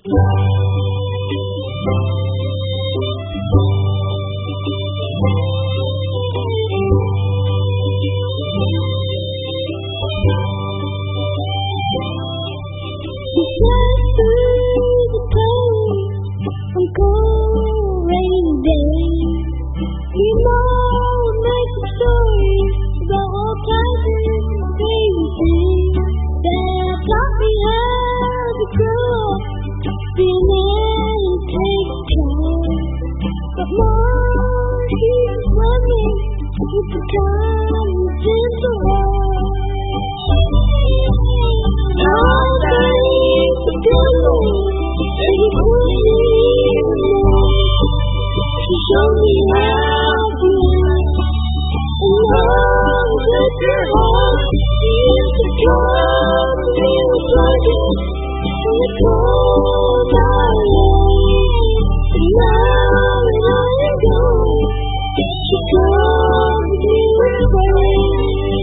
Show me how to love, and love with your heart. Is the come me with light, and the cold night light. And now that I am gone, she comes to me with rain.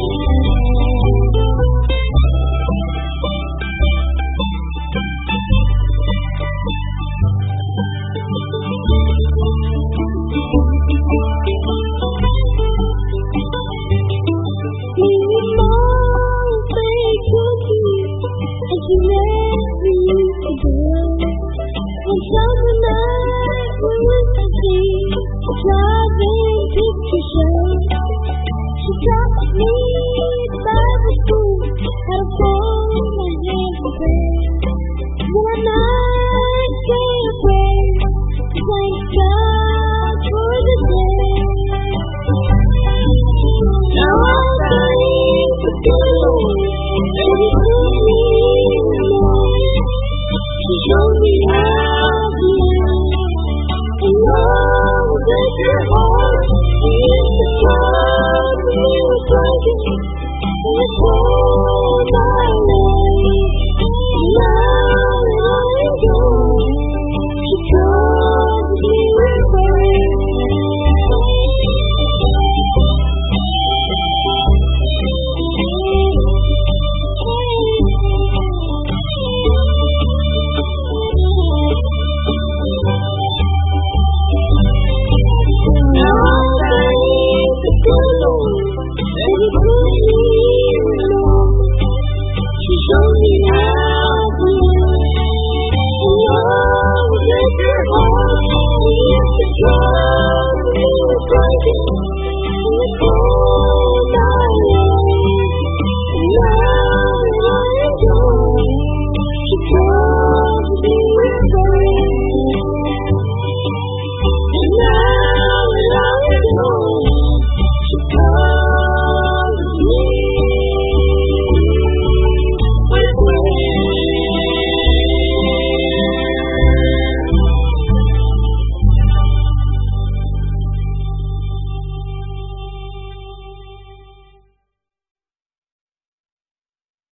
Show me how to love, and love with your heart. Is the come me with light, and the cold night.